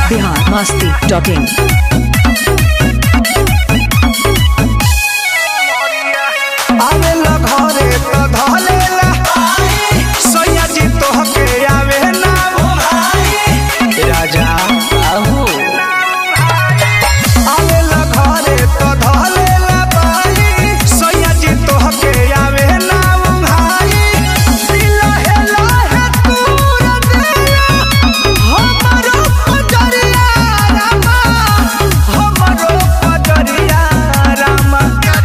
biharmasti.in आवेला घरे तो धलेला सैया जी तोहके आवे ना राजा आहू आवेला घरे तो धलेला भाई सैया जी तोहके आवे ना भाई दिला है तूर देला हमरो पजरिया रामा हमरो पजरिया रामा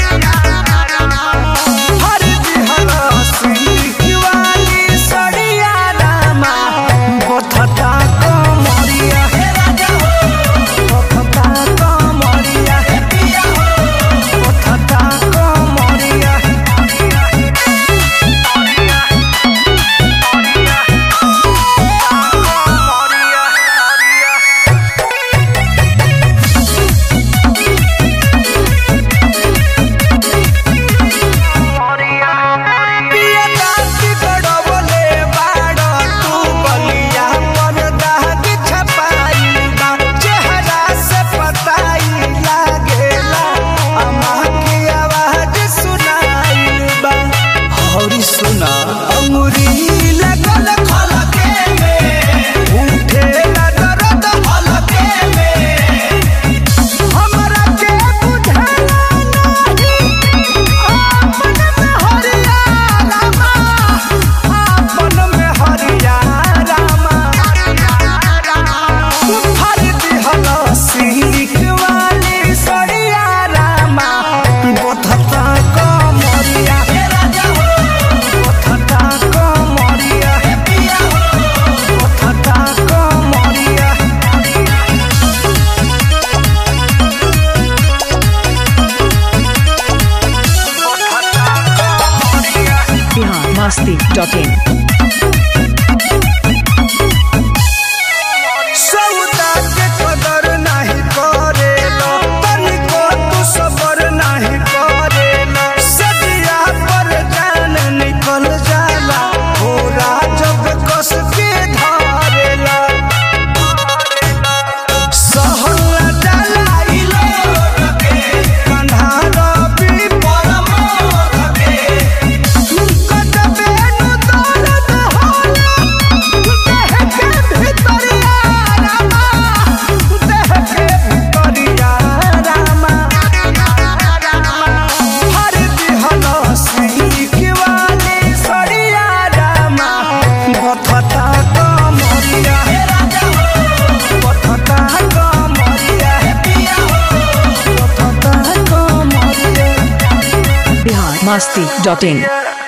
biharmasti.in सौदा के कदर नहीं करेला तनिको तू सबर नहीं करेला सदिया पर जान निकल जाला पूरा जब कस के धारेला सहला जाला इलो के कंधारा भी परम के कटबे नु दर्द होला देह के भितरिया रामा देह के भितरिया रामा हर दिहला सीख वाली सड़िया रामा बथता कमरिया बथता कमरिया बथता कमरिया biharmasti.in